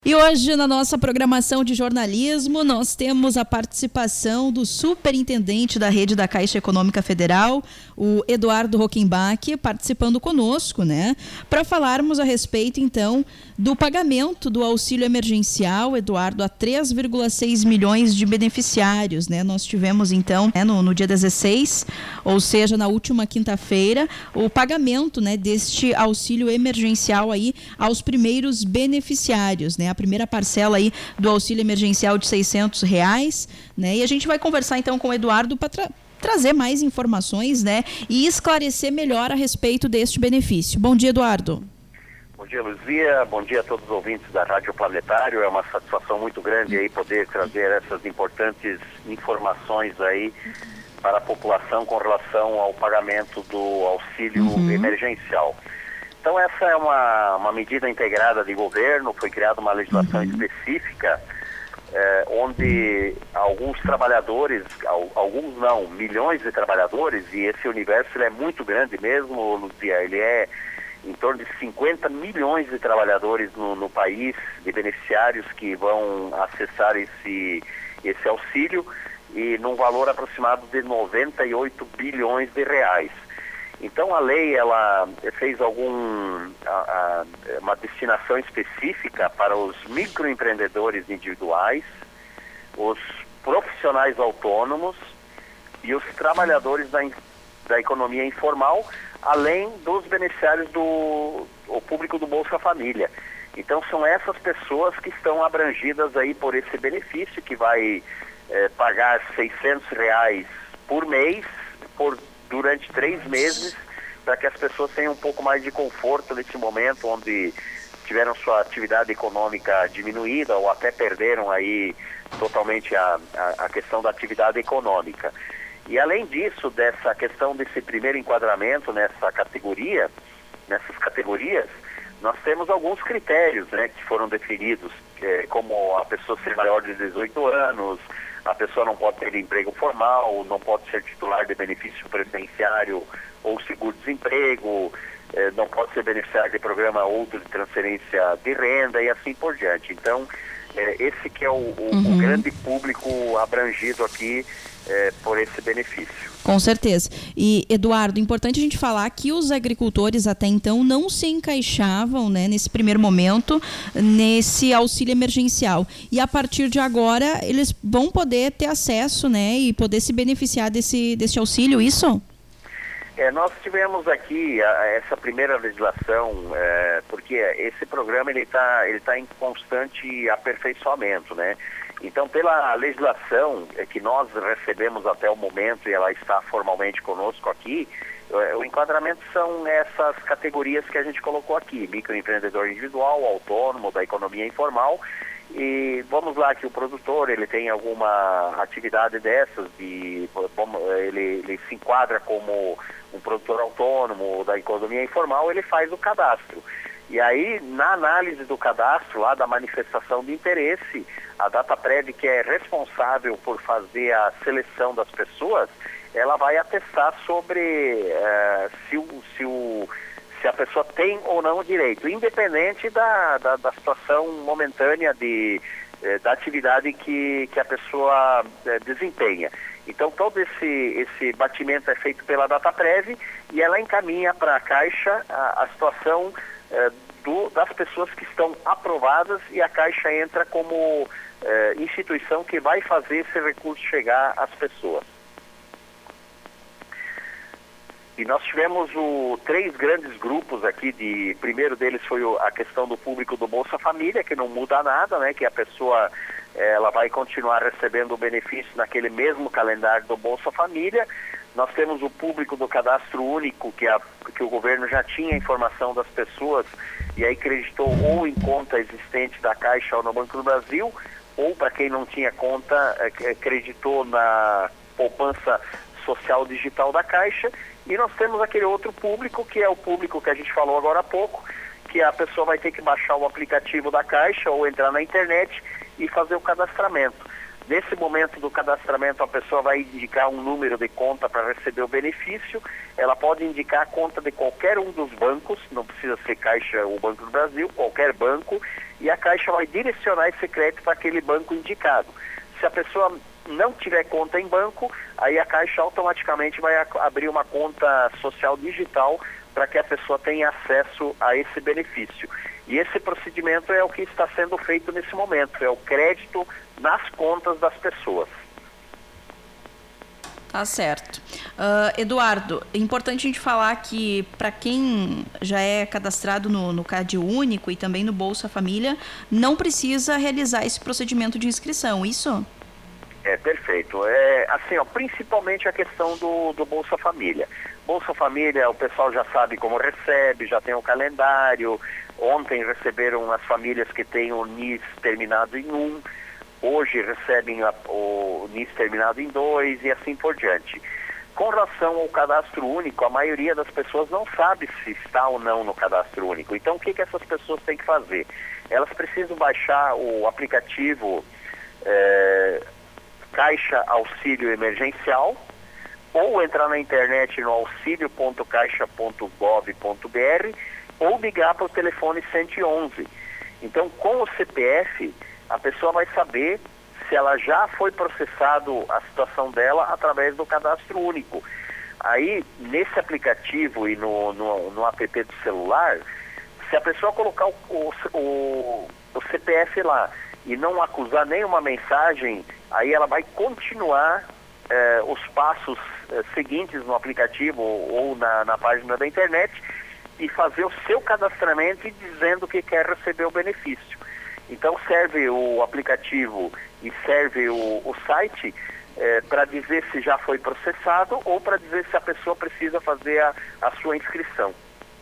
E hoje, na nossa programação de jornalismo, nós temos a participação do superintendente da rede da Caixa Econômica Federal, o Eduardo Rockenbach, participando conosco, né? Para falarmos a respeito, então, do pagamento do auxílio emergencial, Eduardo, a 3,6 milhões de beneficiários, né? Nós tivemos, então, no dia 16, ou seja, na última quinta-feira, o pagamento, né, deste auxílio emergencial aí aos primeiros beneficiários, né? A primeira parcela aí do auxílio emergencial de R$600, né? E a gente vai conversar então com o Eduardo para trazer mais informações, né? E esclarecer melhor a respeito deste benefício. Bom dia, Eduardo. Bom dia, Luzia. Bom dia a todos os ouvintes da Rádio Planetário. É uma satisfação muito grande aí poder trazer essas importantes informações aí para a população com relação ao pagamento do auxílio emergencial. Então essa é uma medida integrada de governo, foi criada uma legislação específica, onde alguns trabalhadores, alguns não, milhões de trabalhadores, e esse universo ele é muito grande mesmo, Luzia, ele é em torno de 50 milhões de trabalhadores no país, de beneficiários que vão acessar esse auxílio, e num valor aproximado de 98 bilhões de reais. Então a lei ela fez uma destinação específica para os microempreendedores individuais, os profissionais autônomos e os trabalhadores da economia informal, além dos beneficiários do público do Bolsa Família. Então são essas pessoas que estão abrangidas aí por esse benefício, que vai pagar R$600 por mês durante 3 meses, para que as pessoas tenham um pouco mais de conforto nesse momento onde tiveram sua atividade econômica diminuída ou até perderam aí totalmente a questão da atividade econômica. E além disso, dessa questão desse primeiro enquadramento nessas categorias, nós temos alguns critérios, né, que foram definidos, como a pessoa ser maior de 18 anos, a pessoa não pode ter emprego formal, não pode ser titular de benefício previdenciário ou seguro-desemprego, não pode ser beneficiário de programa outro de transferência de renda e assim por diante. Então, esse que é o grande público abrangido aqui por esse benefício. Com certeza. E, Eduardo, importante a gente falar que os agricultores até então não se encaixavam, né, nesse primeiro momento, nesse auxílio emergencial. E a partir de agora, eles vão poder ter acesso, né, e poder se beneficiar desse auxílio, isso? Nós tivemos aqui essa primeira legislação, porque esse programa ele tá em constante aperfeiçoamento, né? Então, pela legislação que nós recebemos até o momento, e ela está formalmente conosco aqui, o enquadramento são essas categorias que a gente colocou aqui: microempreendedor individual, autônomo, da economia informal. E vamos lá, que o produtor ele tem alguma atividade dessas, ele se enquadra como um produtor autônomo da economia informal, ele faz o cadastro. E aí, na análise do cadastro, lá da manifestação de interesse, a Dataprev, que é responsável por fazer a seleção das pessoas, ela vai atestar sobre se a pessoa tem ou não o direito, independente da situação momentânea da atividade que a pessoa desempenha. Então todo esse batimento é feito pela Dataprev e ela encaminha para a Caixa a situação das pessoas que estão aprovadas, e a Caixa entra como instituição que vai fazer esse recurso chegar às pessoas. E nós tivemos 3 grandes grupos aqui. Primeiro deles foi a questão do público do Bolsa Família, que não muda nada, né? Que a pessoa ela vai continuar recebendo o benefício naquele mesmo calendário do Bolsa Família. Nós temos o público do Cadastro Único, que o governo já tinha a informação das pessoas e aí creditou ou em conta existente da Caixa ou no Banco do Brasil, ou para quem não tinha conta, creditou na poupança social digital da Caixa. E nós temos aquele outro público, que é o público que a gente falou agora há pouco, que a pessoa vai ter que baixar o aplicativo da Caixa ou entrar na internet e fazer o cadastramento. Nesse momento do cadastramento, a pessoa vai indicar um número de conta para receber o benefício. Ela pode indicar a conta de qualquer um dos bancos, não precisa ser Caixa ou Banco do Brasil, qualquer banco, e a Caixa vai direcionar esse crédito para aquele banco indicado. Se a pessoa não tiver conta em banco, aí a Caixa automaticamente vai abrir uma conta social digital para que a pessoa tenha acesso a esse benefício. E esse procedimento é o que está sendo feito nesse momento, é o crédito nas contas das pessoas. Tá certo. Eduardo, é importante a gente falar que para quem já é cadastrado no CAD Único e também no Bolsa Família, não precisa realizar esse procedimento de inscrição, isso? Perfeito. Assim, principalmente a questão do Bolsa Família. Bolsa Família, o pessoal já sabe como recebe, já tem o calendário. Ontem receberam as famílias que têm o NIS terminado em 1, hoje recebem o NIS terminado em 2 e assim por diante. Com relação ao cadastro único, a maioria das pessoas não sabe se está ou não no cadastro único. Então, o que essas pessoas têm que fazer? Elas precisam baixar o aplicativo Caixa Auxílio Emergencial, ou entrar na internet no auxilio.caixa.gov.br ou ligar para o telefone 111. Então, com o CPF, a pessoa vai saber se ela já foi processado a situação dela através do cadastro único. Aí, nesse aplicativo e no app do celular, se a pessoa colocar o CPF lá e não acusar nenhuma mensagem, aí ela vai continuar os passos seguintes no aplicativo ou na página da internet e fazer o seu cadastramento e dizendo que quer receber o benefício. Então serve o aplicativo e serve o site para dizer se já foi processado ou para dizer se a pessoa precisa fazer a sua inscrição.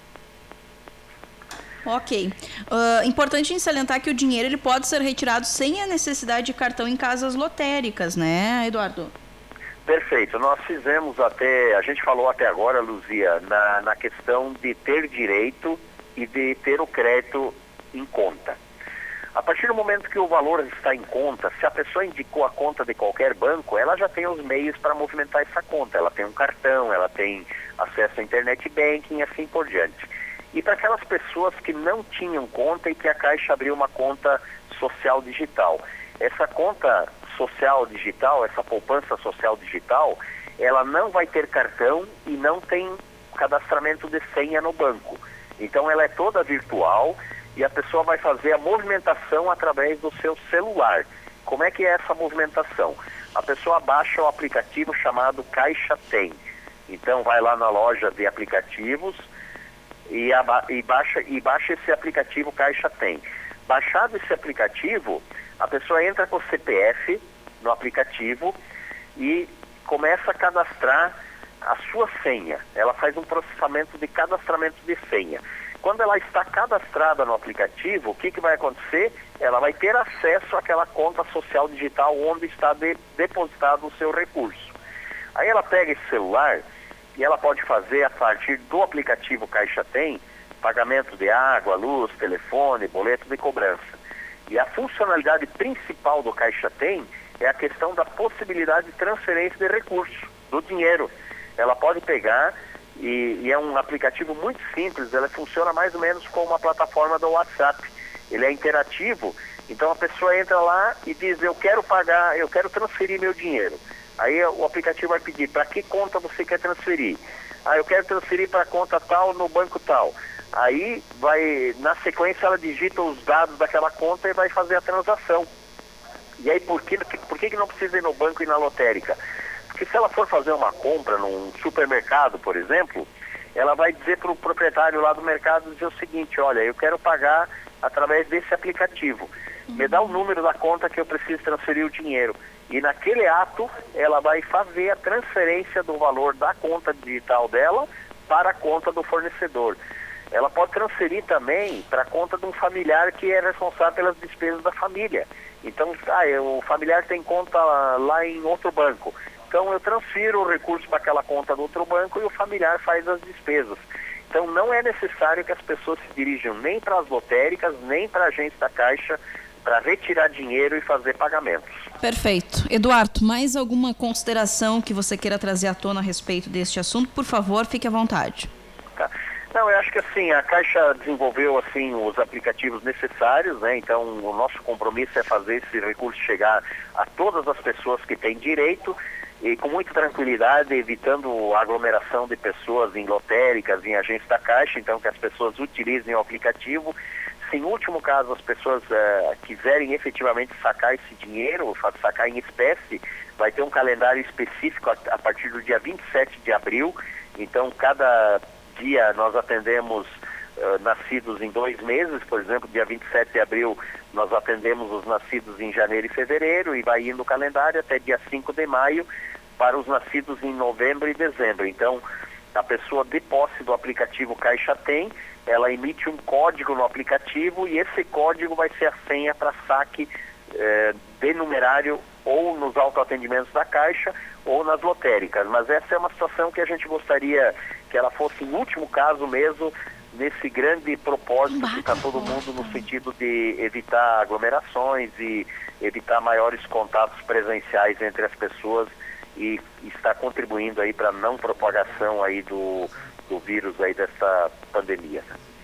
Ok. Importante salientar que o dinheiro ele pode ser retirado sem a necessidade de cartão em casas lotéricas, né, Eduardo? Perfeito. Nós fizemos a gente falou até agora, Luzia, na questão de ter direito e de ter o crédito em conta. A partir do momento que o valor está em conta, se a pessoa indicou a conta de qualquer banco, ela já tem os meios para movimentar essa conta. Ela tem um cartão, ela tem acesso à internet banking e assim por diante. E para aquelas pessoas que não tinham conta e que a Caixa abriu uma conta social digital. Essa conta social digital, essa poupança social digital, ela não vai ter cartão e não tem cadastramento de senha no banco. Então ela é toda virtual e a pessoa vai fazer a movimentação através do seu celular. Como é que é essa movimentação? A pessoa baixa o aplicativo chamado Caixa Tem. Então vai lá na loja de aplicativos e baixa esse aplicativo Caixa Tem. Baixado esse aplicativo, a pessoa entra com o CPF no aplicativo e começa a cadastrar a sua senha. Ela faz um processamento de cadastramento de senha. Quando ela está cadastrada no aplicativo, o que vai acontecer? Ela vai ter acesso àquela conta social digital onde está depositado o seu recurso. Aí ela pega esse celular e ela pode fazer, a partir do aplicativo Caixa Tem, pagamento de água, luz, telefone, boleto de cobrança. E a funcionalidade principal do Caixa Tem é a questão da possibilidade de transferência de recursos, do dinheiro. Ela pode pegar, e é um aplicativo muito simples, ela funciona mais ou menos como uma plataforma do WhatsApp. Ele é interativo, então a pessoa entra lá e diz, eu quero transferir meu dinheiro. Aí o aplicativo vai pedir, para que conta você quer transferir? Eu quero transferir para a conta tal, no banco tal. Aí na sequência ela digita os dados daquela conta e vai fazer a transação. E aí por que não precisa ir no banco e na lotérica? Porque se ela for fazer uma compra num supermercado, por exemplo, ela vai dizer para o proprietário lá do mercado dizer o seguinte, olha, eu quero pagar através desse aplicativo. Me dá o número da conta que eu preciso transferir o dinheiro. E naquele ato, ela vai fazer a transferência do valor da conta digital dela para a conta do fornecedor. Ela pode transferir também para a conta de um familiar que é responsável pelas despesas da família. Então, o familiar tem conta lá em outro banco. Então, eu transfiro o recurso para aquela conta do outro banco e o familiar faz as despesas. Então, não é necessário que as pessoas se dirijam nem para as lotéricas, nem para a agência da Caixa para retirar dinheiro e fazer pagamentos. Perfeito. Eduardo, mais alguma consideração que você queira trazer à tona a respeito deste assunto? Por favor, fique à vontade. Tá. Não, eu acho que assim, a Caixa desenvolveu assim os aplicativos necessários, né? Então o nosso compromisso é fazer esse recurso chegar a todas as pessoas que têm direito e com muita tranquilidade, evitando a aglomeração de pessoas em lotéricas, em agências da Caixa, então que as pessoas utilizem o aplicativo. Se em último caso as pessoas quiserem efetivamente sacar esse dinheiro, sacar em espécie, vai ter um calendário específico a partir do dia 27 de abril, então cada dia nós atendemos nascidos em 2 meses, por exemplo, dia 27 de abril nós atendemos os nascidos em janeiro e fevereiro e vai indo o calendário até dia 5 de maio para os nascidos em novembro e dezembro. Então, a pessoa de posse do aplicativo Caixa Tem, ela emite um código no aplicativo e esse código vai ser a senha para saque de numerário ou nos autoatendimentos da Caixa ou nas lotéricas. Mas essa é uma situação que a gente gostaria que ela fosse, em último caso mesmo, nesse grande propósito que está todo mundo no sentido de evitar aglomerações e evitar maiores contatos presenciais entre as pessoas e está contribuindo aí para a não propagação aí do vírus aí dessa pandemia.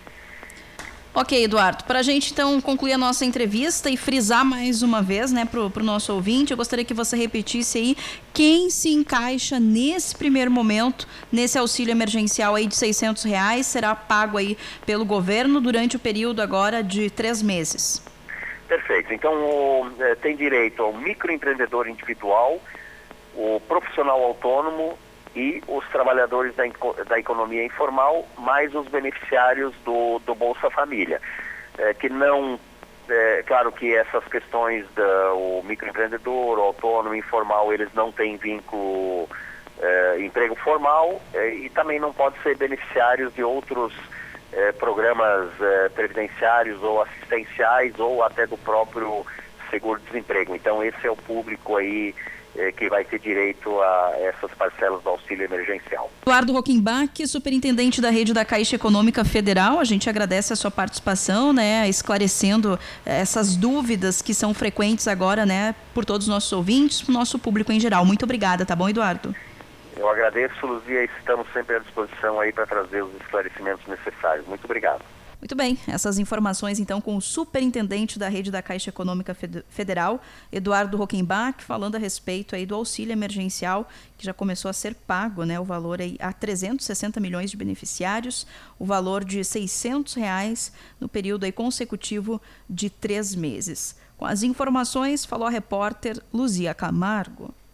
Ok, Eduardo, para a gente então concluir a nossa entrevista e frisar mais uma vez, né, para o nosso ouvinte, eu gostaria que você repetisse aí quem se encaixa nesse primeiro momento, nesse auxílio emergencial aí de R$600, será pago aí pelo governo durante o período agora de 3 meses. Perfeito, então tem direito ao microempreendedor individual, o profissional autônomo e os trabalhadores da economia informal, mais os beneficiários do Bolsa Família. Que não, claro que essas questões do microempreendedor, o autônomo, informal, eles não têm vínculo emprego formal e também não podem ser beneficiários de outros programas previdenciários ou assistenciais ou até do próprio seguro-desemprego. Então esse é o público aí que vai ter direito a essas parcelas do auxílio emergencial. Eduardo Rockenbach, superintendente da rede da Caixa Econômica Federal, a gente agradece a sua participação, né, esclarecendo essas dúvidas que são frequentes agora, né, por todos os nossos ouvintes, para o nosso público em geral. Muito obrigada, tá bom, Eduardo? Eu agradeço, Luzia, e estamos sempre à disposição aí para trazer os esclarecimentos necessários. Muito obrigado. Muito bem, essas informações então com o superintendente da rede da Caixa Econômica Federal, Eduardo Rockenbach, falando a respeito aí do auxílio emergencial que já começou a ser pago, né, o valor aí a 360 milhões de beneficiários, o valor de R$600 no período aí consecutivo de 3 meses. Com as informações, falou a repórter Luzia Camargo.